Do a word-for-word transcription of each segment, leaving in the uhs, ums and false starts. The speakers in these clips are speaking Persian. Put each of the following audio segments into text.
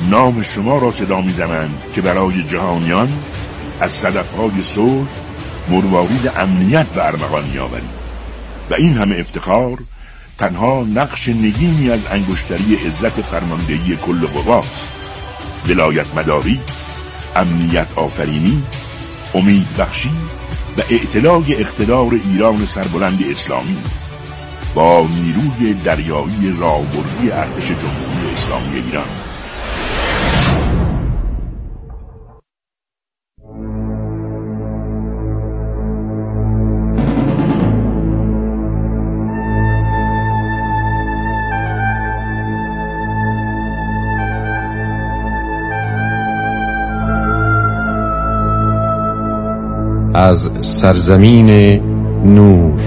نام شما را صدا می‌زنند که برای جهانیان از صدف‌های صلح مروارید امنیت به ارمغان می‌آورید و این همه افتخار تنها نقش نگینی از انگشتری عزت فرماندهی کل قواست. ولایت مداری، امنیت آفرینی، امید بخشی و اعتلاع اقتدار ایران سربلند اسلامی با نیروی دریایی راهبردی ارتش جمهوری اسلامی ایران. از سرزمین نور.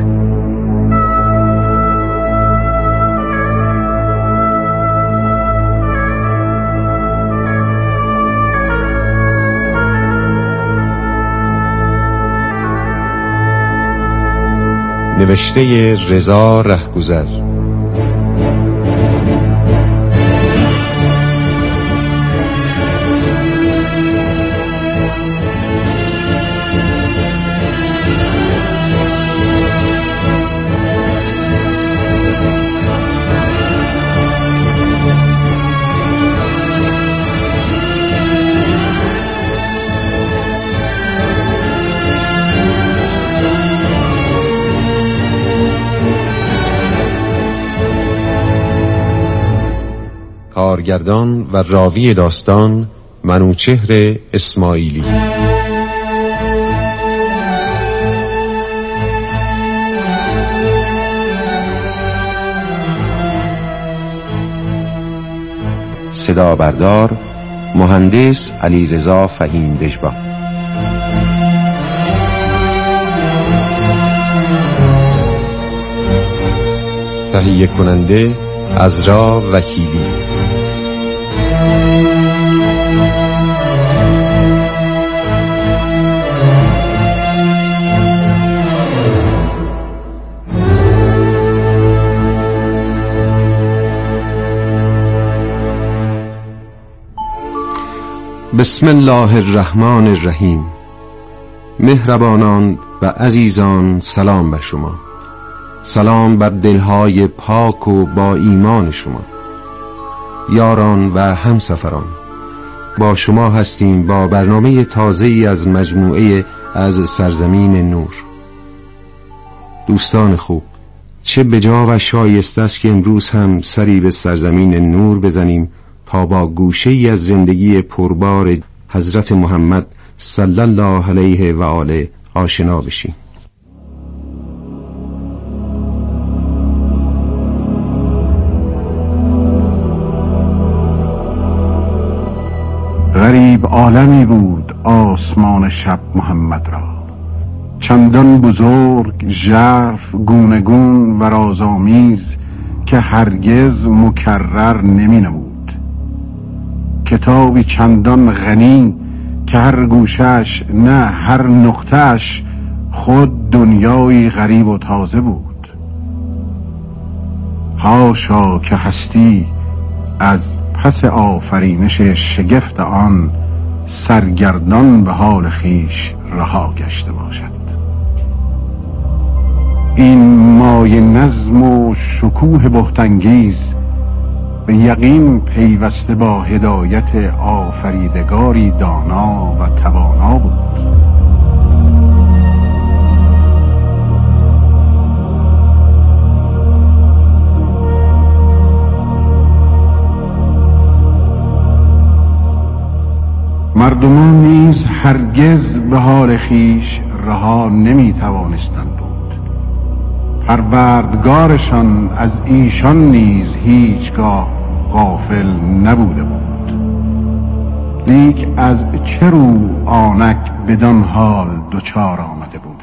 نوشته رضا رهگذر. کارگردان و راوی داستان منوچهر اسماعیلی. صدا بردار مهندس علیرضا فهیم دژبا. تهیه کننده عزرا وکیلی. بسم الله الرحمن الرحیم. مهربانان و عزیزان، سلام بر شما. سلام بر دلهای پاک و با ایمان شما. یاران و همسفران، با شما هستیم با برنامه تازه‌ای از مجموعه از سرزمین نور. دوستان خوب، چه بجا و شایسته است که امروز هم سری به سرزمین نور بزنیم تا با گوشه‌ای از زندگی پربار حضرت محمد صلی الله علیه و آله آشنا بشیم. غریب عالمی بود آسمان شب محمد را، چندان بزرگ، ژرف، گونگون و رازآمیز که هرگز مکرر نمی نمود. کتابی چندان غنی که هر گوشش نه هر نقطهش خود دنیایی غریب و تازه بود. حاشا که هستی از پس آفرینش شگفت آن سرگردان به حال خیش رها گشته باشد. این مایه نظم و شکوه بهت‌انگیز به یقین پیوسته با هدایت آفریدگاری دانا و توانا بود. مردمان نیز هرگز به حال خیش رها نمی توانستند بود. پروردگارشان از ایشان نیز هیچگاه غافل نبوده بود. لیک از چه رو آنک بدان حال دچار آمده بودند؟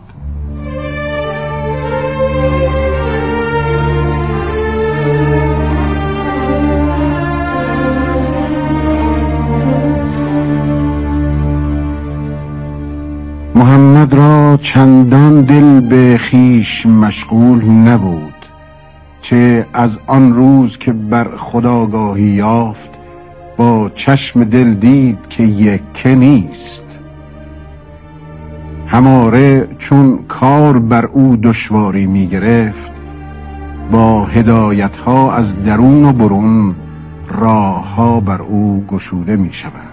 محمد را چندان دل به خیش مشغول نبود، چه از آن روز که بر خودآگاهی یافت با چشم دل دید که یکه نیست. هماره چون کار بر او دشواری می گرفت، با هدایت ها از درون و برون راه ها بر او گشوده می شوند.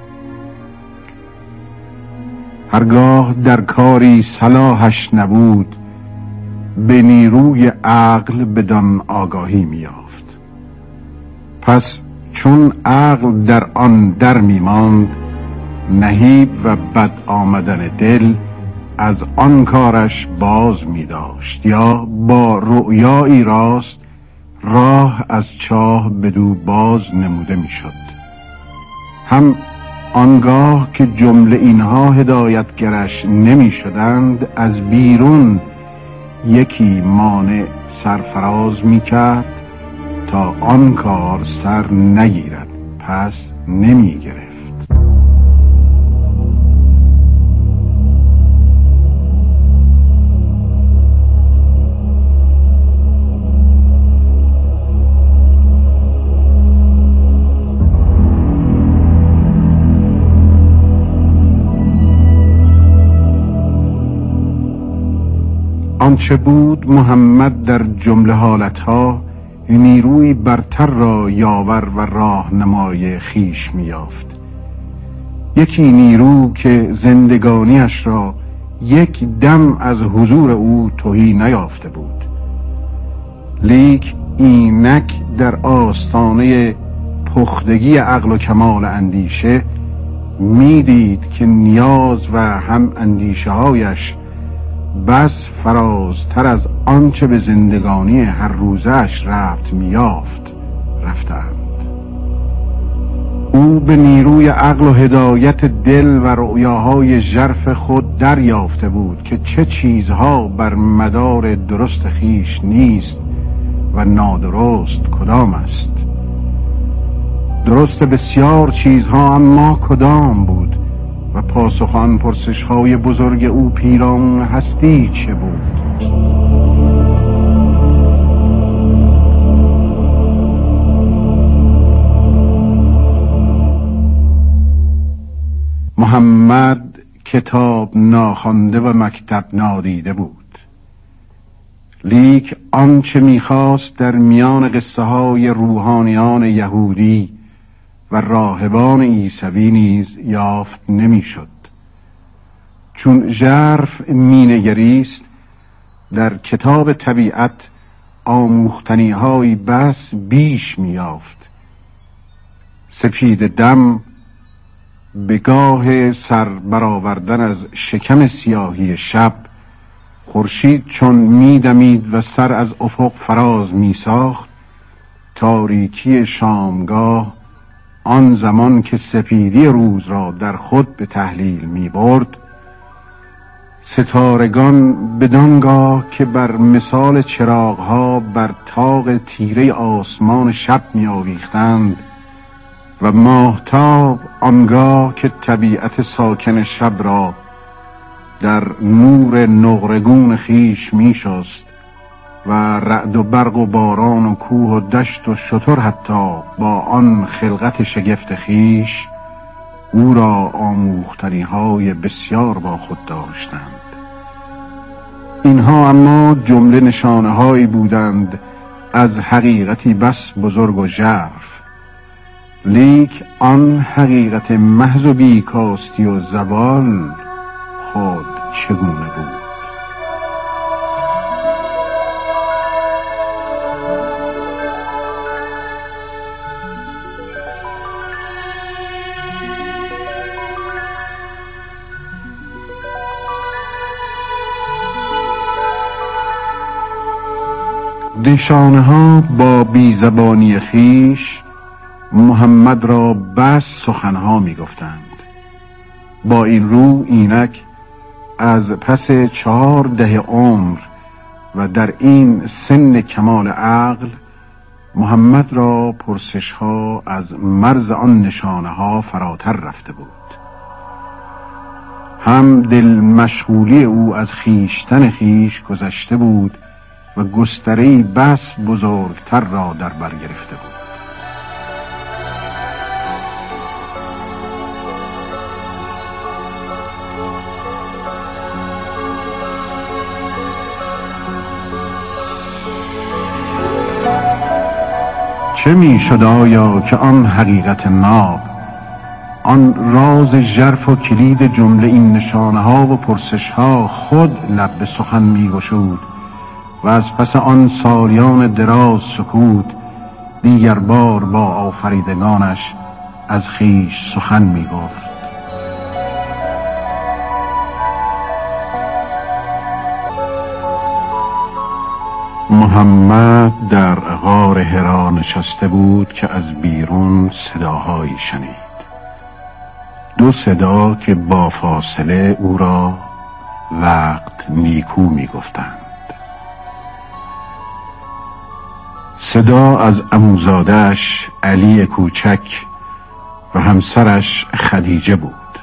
هرگاه در کاری صلاحش نبود، به نیروی عقل بدان آگاهی می یافت. پس چون عقل در آن در می ماند، نهیب و بد آمدن دل از آن کارش باز می داشت، یا با رؤیایی راست راه از چاه بدو باز نموده می شد. هم آنگاه که جمله اینها هدایتگرش نمی شدند، از بیرون یکی مانع سرفراز می کرد تا آن کار سر نگیرد، پس نمی گرفت. آنچه بود محمد در جمله حالتها نیروی برتر را یاور و راهنمای خیش می‌یافت. یکی نیرو که زندگانیش را یک دم از حضور او تهی نیافته بود، لیک اینک در آستانه پختگی عقل و کمال اندیشه میدید که نیاز و هم اندیشه هایش بس فرازتر از آنچه به زندگانی هر روزش ربط میافت رفتند. او به نیروی عقل و هدایت دل و رؤیاهای ژرف خود دریافته بود که چه چیزها بر مدار درست خیش نیست و نادرست کدام است. درست بسیار چیزها اما کدام بود و پاسخ آن پرسش های بزرگ او پیرامون هستی چه بود؟ محمد کتاب ناخوانده و مکتب نادیده بود، لیک آنچه میخواست در میان قصه های روحانیان یهودی و راهبان عیسوی نیز یافت نمیشد. چون ژرف مینگریست، در کتاب طبیعت آموختنی های بس بیش میافت. سپید دم به گاه سر برآوردن از شکم سیاهی شب، خورشید چون میدمید و سر از افق فراز میساخت، تاریکی شامگاه آن زمان که سپیدی روز را در خود به تحلیل می برد، ستارگان بدانگاه که بر مثال چراغها بر طاق تیره آسمان شب می آویختند و ماهتاب آنگاه که طبیعت ساکن شب را در نور نقرگون خیش می شست و رعد و برق و باران و کوه و دشت و شتر حتی با آن خلقت شگفت خیش او را آموختنی های بسیار با خود داشتند. اینها اما جمله نشانه هایی بودند از حقیقتی بس بزرگ و ژرف، لیک آن حقیقت محض و بیکاستی و زوال خود چگونه بود؟ نشانه ها با بیزبانی خیش محمد را بس سخنها می گفتند. با این رو اینک از پس چهار ده عمر و در این سن کمال عقل، محمد را پرسش ها از مرز آن نشانه ها فراتر رفته بود. هم دل مشغولی او از خیشتن خیش گذشته بود و گستره‌ای بس بزرگتر را در بر گرفته بود. چه می شد آیا که آن حقیقت ناب، آن راز ژرف و کلید جمله این نشانه ها و پرسش ها خود لب به سخن می گشود و از پس آن سالیان دراز سکوت دیگر بار با آفریدگانش از خویش سخن می گفت. محمد در غار حرا نشسته بود که از بیرون صداهایی شنید، دو صدا که با فاصله او را وقت نیکو می گفتند. صدا از عموزاده‌اش علی کوچک و همسرش خدیجه بود،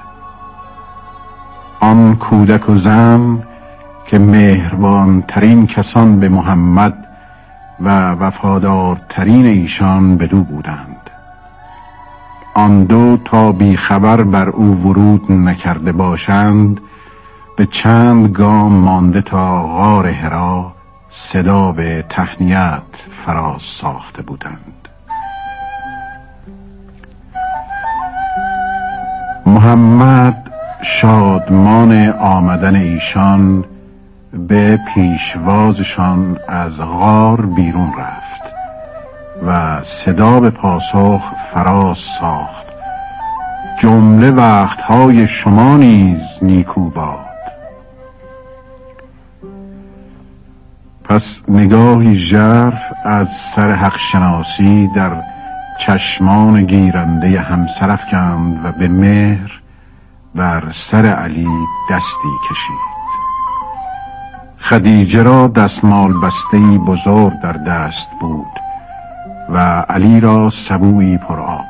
آن کودک و زن که مهربان ترین کسان به محمد و وفادارترین ایشان بدو بودند. آن دو تا بی خبر بر او ورود نکرده باشند به چند گام مانده تا غار حرا صدا به تهنیت فراز ساخته بودند. محمد شادمان آمدن ایشان به پیشوازشان از غار بیرون رفت و صدا به پاسخ فراز ساخت: جمله وقتهای شما نیز نیکو باد. پس نگاهی ژرف از سر حق شناسی در چشمان گیرنده همسر افکند و به مهر بر سر علی دستی کشید. خدیجه را دستمال بسته‌ای بزرگ در دست بود و علی را سبویی پر آب.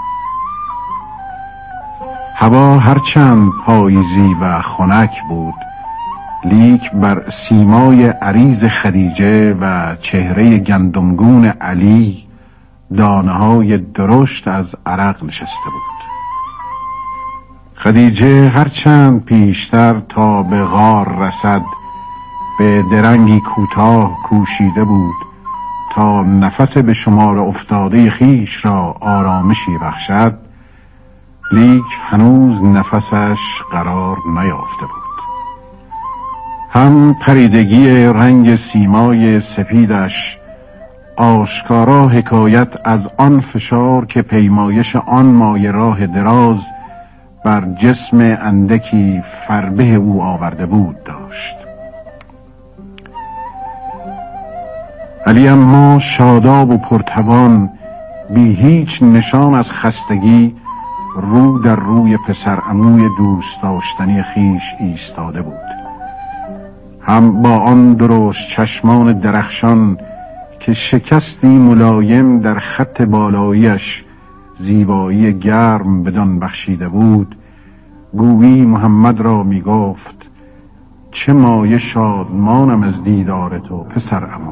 هوا هرچند پاییزی و خنک بود، لیک بر سیمای عریض خدیجه و چهره گندمگون علی دانه‌های درشت از عرق نشسته بود. خدیجه هرچند پیشتر تا به غار رسد به درنگی کوتاه کوشیده بود تا نفس به شمار افتاده خیش را آرامشی بخشد، لیک هنوز نفسش قرار نیافته بود. هم پریدگی رنگ سیمای سپیدش آشکارا حکایت از آن فشار که پیمایش آن مایه راه دراز بر جسم اندکی فربه او آورده بود داشت. علی اما شاداب و پرتوان بی هیچ نشان از خستگی رو در روی پسر عموی دوست داشتنی خیش ایستاده بود. هم با آن درشت چشمان درخشان که شکستی ملایم در خط بالاییش زیبایی گرم بدان بخشیده بود، گویی محمد را می گفت: چه مایه شادمانم از دیدار تو پسر عمو.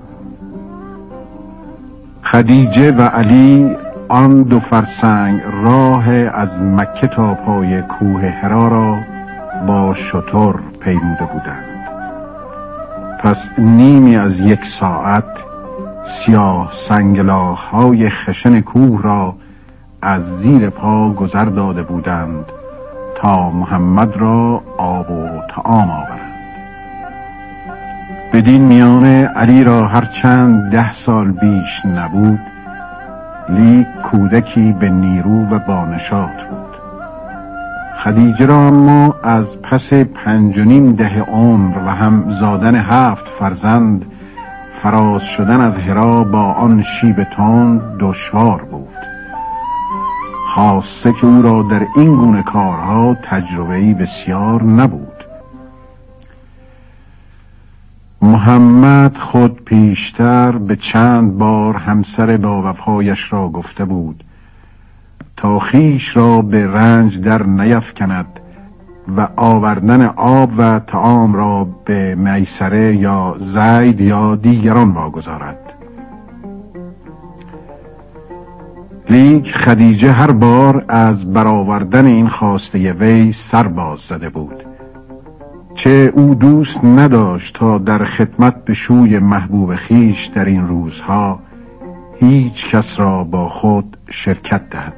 خدیجه و علی آن دو فرسنگ راه از مکه تا پای کوه حرا را با شتر پیموده بودند. پس نیمی از یک ساعت سیاه سنگلاخ‌های خشن کوه را از زیر پا گذر داده بودند تا محمد را آب و طعام آورند. بدین میانه علی را هرچند ده سال بیش نبود، لیک کودکی به نیرو و بانشاط بود. خدیجه را اما از پس پنج و نیم ده عمر و هم زادن هفت فرزند فراز شدن از حرا با آن شیب تند دشوار بود، خاصه که او را در این گونه کارها تجربه‌ای بسیار نبود. محمد خود پیشتر به چند بار همسر با وفایش را گفته بود تا خیش را به رنج در نیفکند و آوردن آب و طعام را به میسره یا زید یا دیگران واگذارد. لیک خدیجه هر بار از برآوردن این خواسته وی سر باز زده بود، چه او دوست نداشت تا در خدمت به شوی محبوب خیش در این روزها هیچ کس را با خود شرکت دهد.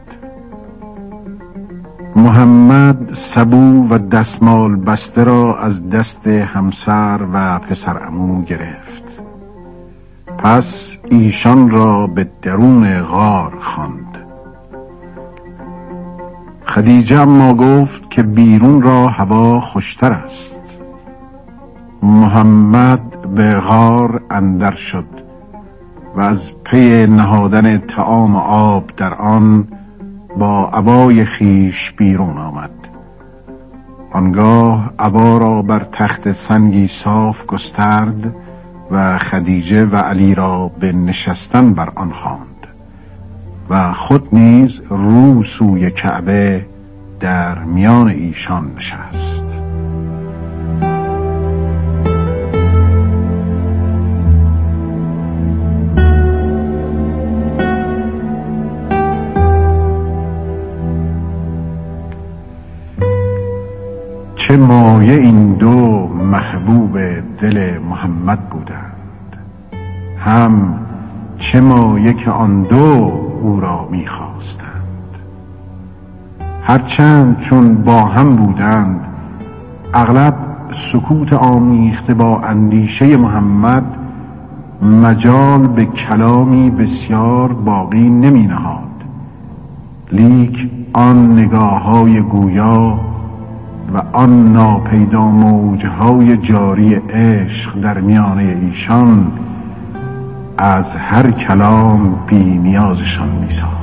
محمد سبو و دستمال بسته را از دست همسر و پسر عمو گرفت. پس ایشان را به درون غار خواند. خدیجه اما گفت که بیرون را هوا خوشتر است. محمد به غار اندر شد و از پی نهادن طعام و آب در آن با عبای خیش بیرون آمد. آنگاه عبا را بر تخت سنگی صاف گسترد و خدیجه و علی را به نشستن بر آن خواند و خود نیز رو سوی کعبه در میان ایشان نشست. چه مایه این دو محبوب دل محمد بودند، هم چه مایه که آن دو او را می‌خواستند. هرچند چون با هم بودند، اغلب سکوت آمیخته با اندیشه محمد مجال به کلامی بسیار باقی نمی نهاد. لیک آن نگاه‌های گویا و آن ناپیدا موجهای جاری عشق در میانه ایشان از هر کلام بی نیازشان می ساخت.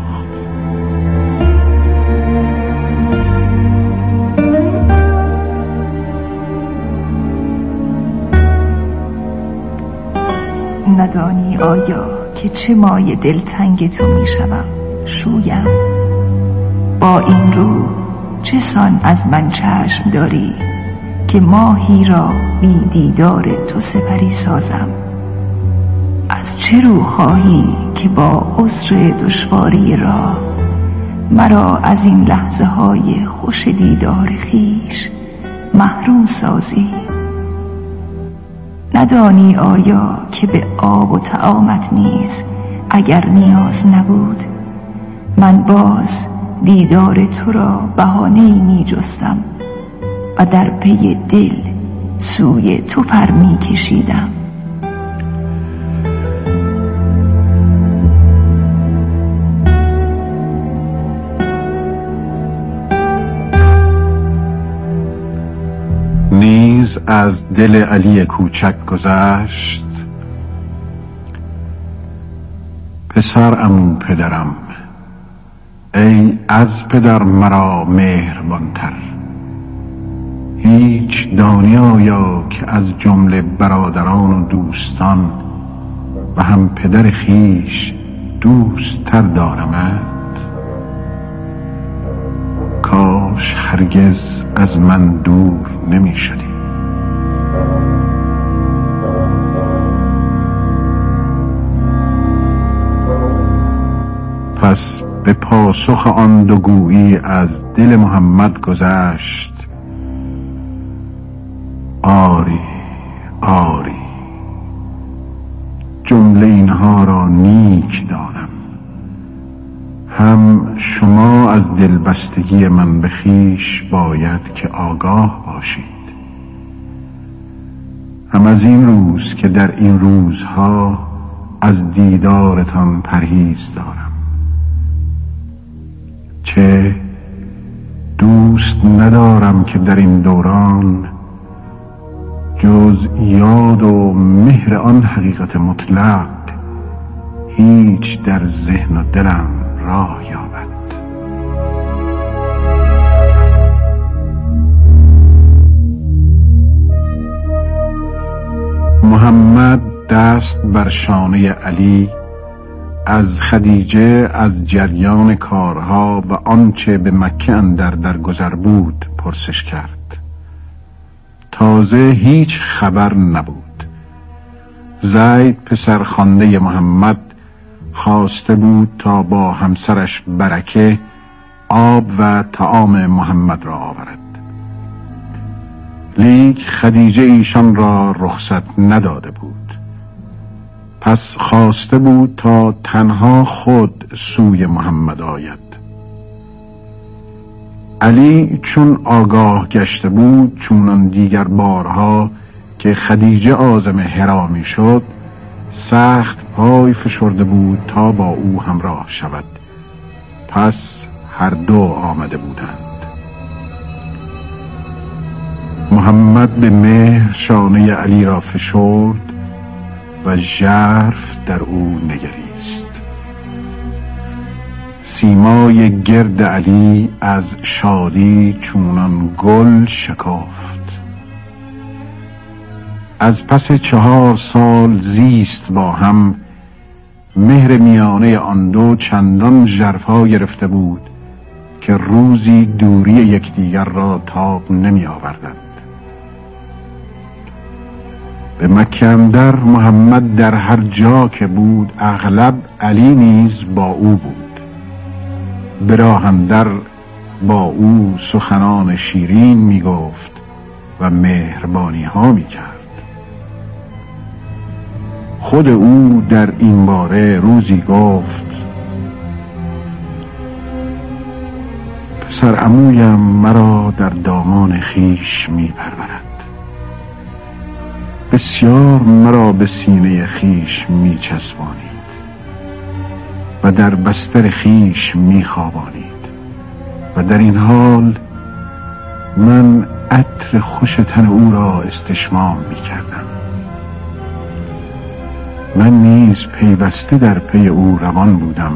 ندانی آیا که چه مایه دلتنگ تو می شوم شویم؟ با این رو چه سان از من چشم داری که ماهی را بی دیدار تو سپری سازم؟ از چه رو خواهی که با عسر دشواری راه مرا از این لحظه های خوش دیدار خیش محروم سازی؟ ندانی آیا که به آب و طعامت نیز اگر نیاز نبود، من باز دیدار تو را بهانه‌ای می جستم و در پی دل سوی تو پر می کشیدم. نیز از دل علی کوچک گذشت: پسر عمو پدرم، ای از پدر مرا مهربانتر، هیچ دانی آیا که از جمله برادران و دوستان و هم پدر خیش دوست تر دارمت؟ کاش هرگز از من دور نمی شدی. پس به پاسخ آن دو گویی از دل محمد گذشت: آری آری، جمله اینها را نیک دانم. هم شما از دلبستگی من به خویش باید که آگاه باشید، هم از این روز که در این روزها از دیدارتان پرهیز دارم. چه دوست ندارم که در این دوران جز یاد و مهر آن حقیقت مطلق هیچ در ذهن و دلم راه یابد. محمد دست بر شانه علی از خدیجه از جریان کارها و آنچه به مکه اندر در گذر بود پرسش کرد. تازه هیچ خبر نبود. زید پسر خوانده محمد خواسته بود تا با همسرش برکه آب و طعام محمد را آورد، لیک خدیجه ایشان را رخصت نداده بود. پس خواسته بود تا تنها خود سوی محمد آید. علی چون آگاه گشته بود چونان دیگر بارها که خدیجه عازم حرا می شد سخت پای فشرده بود تا با او همراه شود. پس هر دو آمده بودند. محمد به مهر شانه علی را فشرد و ژرف در او نگریست. سیمای گرد علی از شادی چونان گل شکافت. از پس چهار سال زیست با هم مهر میانه آن دو چندان ژرفا گرفته بود که روزی دوری یکدیگر را تاب نمی آوردند. به مکه اندر محمد در هر جا که بود اغلب علی نیز با او بود. به راه اندر با او سخنان شیرین می گفت و مهربانی ها می کرد. خود او در این باره روزی گفت: پسر عمویم مرا در دامان خیش می پرورد. بسیار مرا به سینه خیش می چسبانید و در بستر خیش می خوابانید و در این حال من عطر خوش تن او را استشمام می کردم. من نیز پیوسته در پی او روان بودم.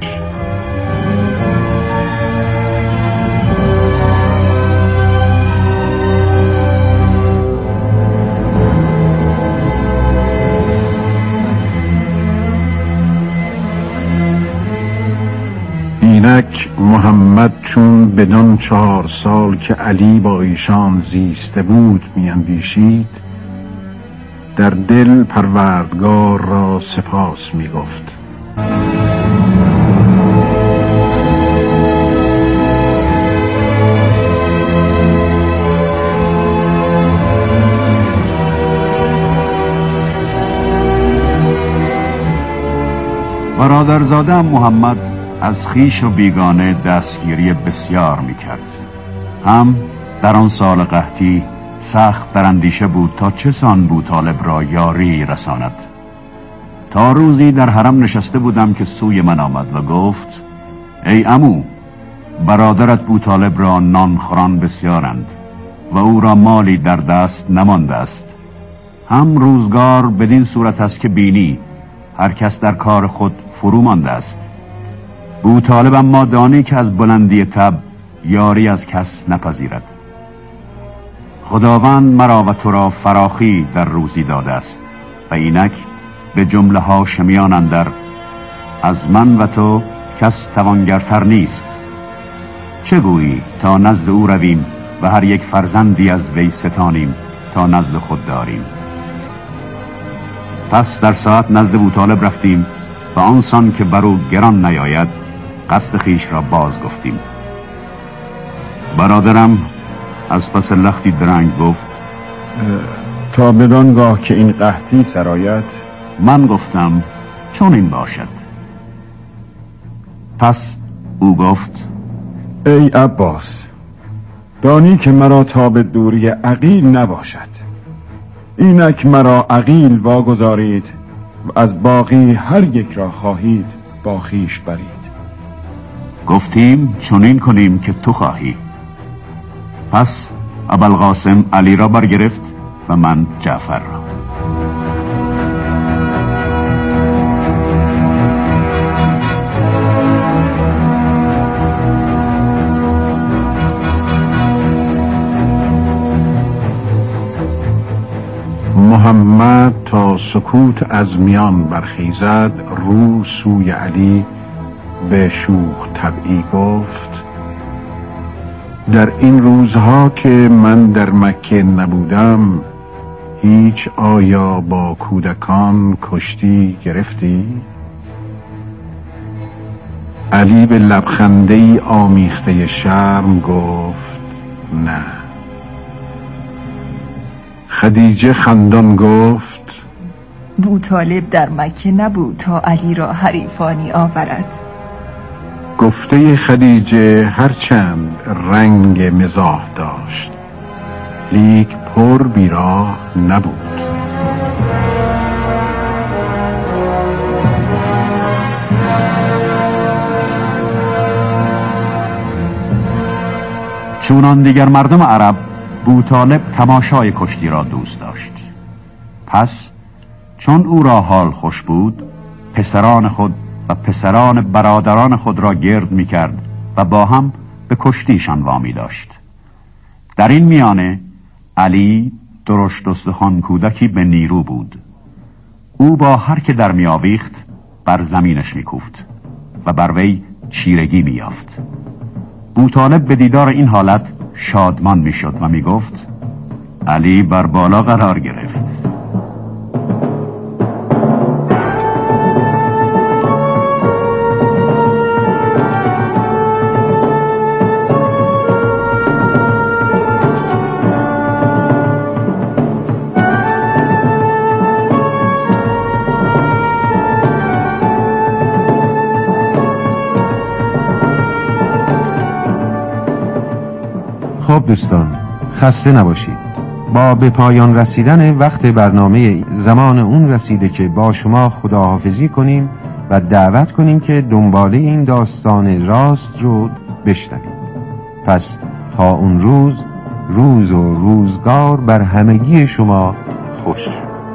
اینک محمد چون بدان چهار سال که علی با ایشان زیسته بود می اندیشید در دل پروردگار را سپاس می گفت. برادرزاده محمد از خویش و بیگانه دستگیری بسیار می کرد. هم در آن سال قحطی سخت در اندیشه بود تا چه سان بوطالب را یاری رساند. تا روزی در حرم نشسته بودم که سوی من آمد و گفت: ای عمو، برادرت بوطالب را نانخوران بسیارند و او را مالی در دست نمانده است. هم روزگار بدین صورت است که بینی هر کس در کار خود فرو مانده است. بوطالب اما دانی که از بلندی تب یاری از کس نپذیرد. خداوند مرا و تو را فراخی در روزی داده است و اینک به جمله هاشمیان اندر از من و تو کس توانگرتر نیست. چه گویی تا نزد او رویم و هر یک فرزندی از وی ستانیم تا نزد خود داریم؟ پس در ساعت نزد بوطالب رفتیم و آنسان که بر او گران نیاید قصد خیش را باز گفتیم. برادرم از پس لختی درنگ گفت: تا بدانگاه که این قحطی سرایت. من گفتم چون این باشد. پس او گفت: ای عباس، دانی که مرا تا به دوری عقیل نباشد. اینک مرا عقیل واگذارید و از باقی هر یک را خواهید با خویش برید. گفتیم چنین کنیم که تو خواهی. پس ابوالقاسم علی را برگرفت و من جعفر را. محمد تا سکوت از میان برخیزد رو سوی علی به شوخ طبعی گفت: در این روزها که من در مکه نبودم هیچ آیا با کودکان کشتی گرفتی؟ علی به لبخنده‌ای آمیخته شرم گفت: نه. خدیجه خندان گفت: بوطالب در مکه نبود تا علی را حریفانی آورد. گفته خدیجه هرچند رنگ مزاح داشت، لیک پر بیراه نبود. چونان دیگر مردم عرب، بوطالب تماشای کشتی را دوست داشت. پس چون او را حال خوش بود، پسران خود و پسران برادران خود را گرد می کرد و با هم به کشتیشان وامی داشت. در این میانه علی درشت استخوان کودکی به نیرو بود. او با هر که در می آویخت بر زمینش می کوفت و بر وی چیرگی می یافت. بوطالب به دیدار این حالت شادمان می شد و می گفت علی بر بالا قرار گرفت. خب دوستان، خسته نباشید. با به پایان رسیدن وقت برنامه زمان اون رسیده که با شما خداحافظی کنیم و دعوت کنیم که دنباله این داستان راست رو بشنویم. پس تا اون روز، روز و روزگار بر همگی شما خوش.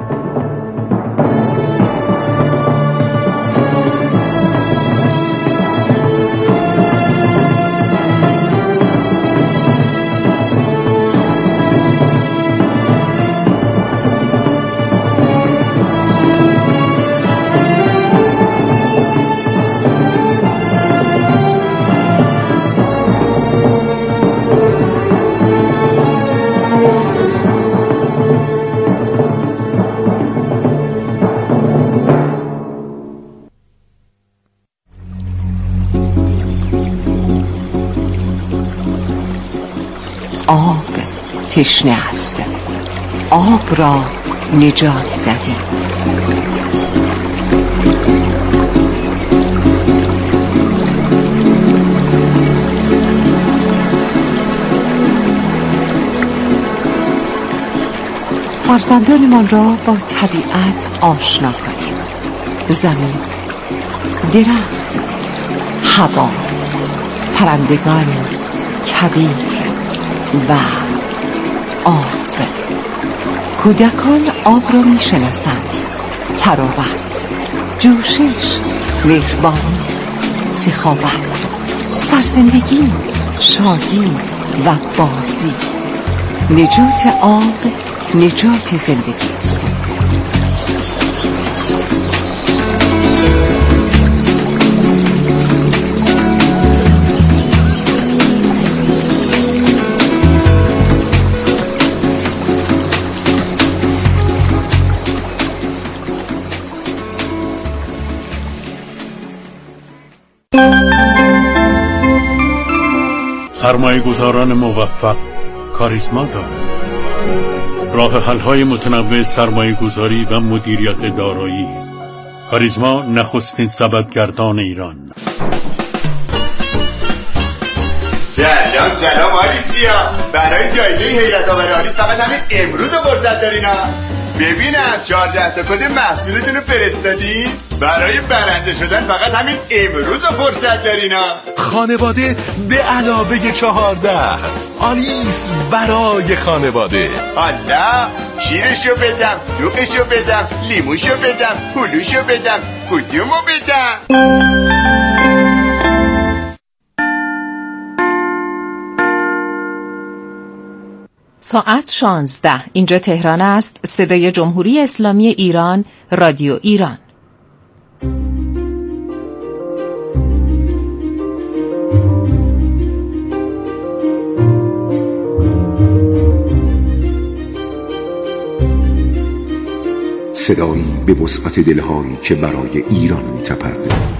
آب تشنه است، آب را نجات دهید. فرزندانمان را با طبیعت آشنا کنیم. زمین، درخت، هوا، پرندگان، کویر و آب. کودکان آب را می شناسند. تراوت، جوشش، مهربانی، سخاوت، سرزندگی، شادی و بازی. نجات آب نجات زندگی است. سرمایه گذاران موفق کاریسما دارند. راه حل‌های متنوع سرمایه گذاری و مدیریت دارایی. کاریسما نخستین سبدگردان ایران. سلام سلام آلیسیا، برای جایزه حیرت آور آلیس فقط همین امروز رو فرصت دارین ها. ببینم چهارده تا کد محصولتون رو فرستادی؟ برای برنده شدن فقط همین امروز رو فرصت دارین ها. خانواده به علاوه چهارده. آلیس برای خانواده. حالا شیرشو بدم، دوغشو بدم، لیموشو بدم، هلوشو بدم، کدومو بدم؟ ساعت شانزده. اینجا تهران است. صدای جمهوری اسلامی ایران، رادیو ایران. صدایی به وسعت دلهایی که برای ایران می‌تپد.